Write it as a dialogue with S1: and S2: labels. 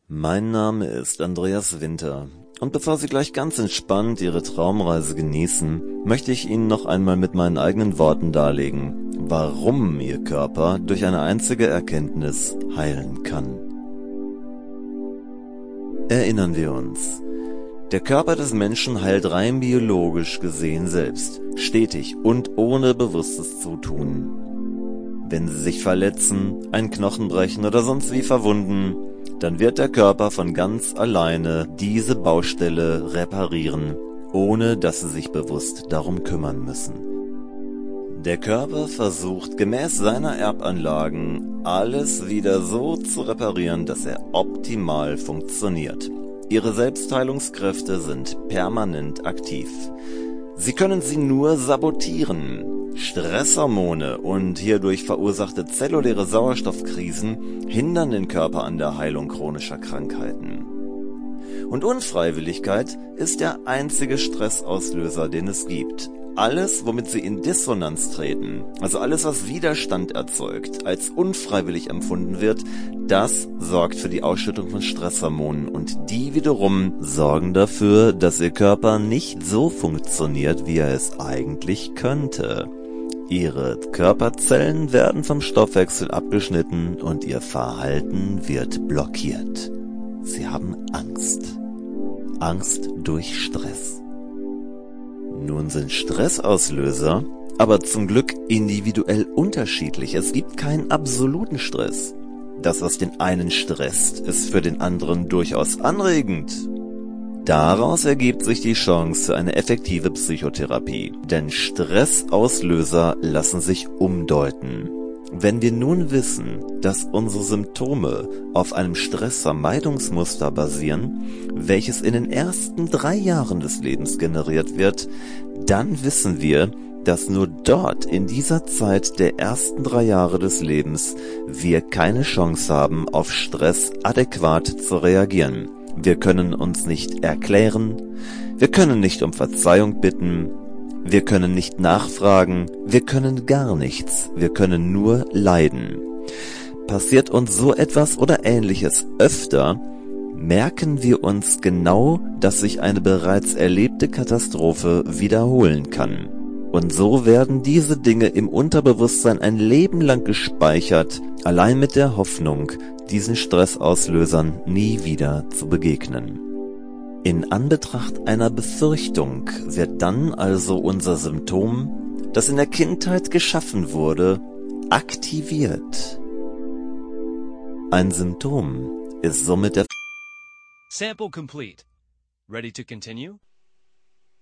S1: Mein Name ist Andreas Winter und bevor Sie gleich ganz entspannt Ihre Traumreise genießen, möchte ich Ihnen noch einmal mit meinen eigenen Worten darlegen, warum Ihr Körper durch eine einzige Erkenntnis heilen kann. Erinnern wir uns. Der Körper des Menschen heilt rein biologisch gesehen selbst, stetig und ohne bewusstes Zutun. Wenn Sie sich verletzen, einen Knochen brechen oder sonst wie verwunden, dann wird der Körper von ganz alleine diese Baustelle reparieren, ohne dass Sie sich bewusst darum kümmern müssen. Der Körper versucht gemäß seiner Erbanlagen alles wieder so zu reparieren, dass er optimal funktioniert. Ihre Selbstheilungskräfte sind permanent aktiv. Sie können sie nur sabotieren. Stresshormone und hierdurch verursachte zelluläre Sauerstoffkrisen hindern den Körper an der Heilung chronischer Krankheiten. Und Unfreiwilligkeit ist der einzige Stressauslöser, den es gibt. Alles, womit Sie in Dissonanz treten, also alles, was Widerstand erzeugt, als unfreiwillig empfunden wird, das sorgt für die Ausschüttung von Stresshormonen und die wiederum sorgen dafür, dass Ihr Körper nicht so funktioniert, wie er es eigentlich könnte. Ihre Körperzellen werden vom Stoffwechsel abgeschnitten und Ihr Verhalten wird blockiert. Sie haben Angst. Angst durch Stress. Nun sind Stressauslöser aber zum Glück individuell unterschiedlich. Es gibt keinen absoluten Stress. Das, was den einen stresst, ist für den anderen durchaus anregend. Daraus ergibt sich die Chance für eine effektive Psychotherapie, denn Stressauslöser lassen sich umdeuten. Wenn wir nun wissen, dass unsere Symptome auf einem Stressvermeidungsmuster basieren, welches in den ersten 3 Jahren des Lebens generiert wird, dann wissen wir, dass nur dort in dieser Zeit der ersten 3 Jahre des Lebens wir keine Chance haben, auf Stress adäquat zu reagieren. Wir können uns nicht erklären, wir können nicht um Verzeihung bitten, wir können nicht nachfragen, wir können gar nichts, wir können nur leiden. Passiert uns so etwas oder Ähnliches öfter, merken wir uns genau, dass sich eine bereits erlebte Katastrophe wiederholen kann. Und so werden diese Dinge im Unterbewusstsein ein Leben lang gespeichert, allein mit der Hoffnung, diesen Stressauslösern nie wieder zu begegnen. In Anbetracht einer Befürchtung wird dann also unser Symptom, das in der Kindheit geschaffen wurde, aktiviert. Ein Symptom ist somit der
S2: Sample complete. Ready to continue?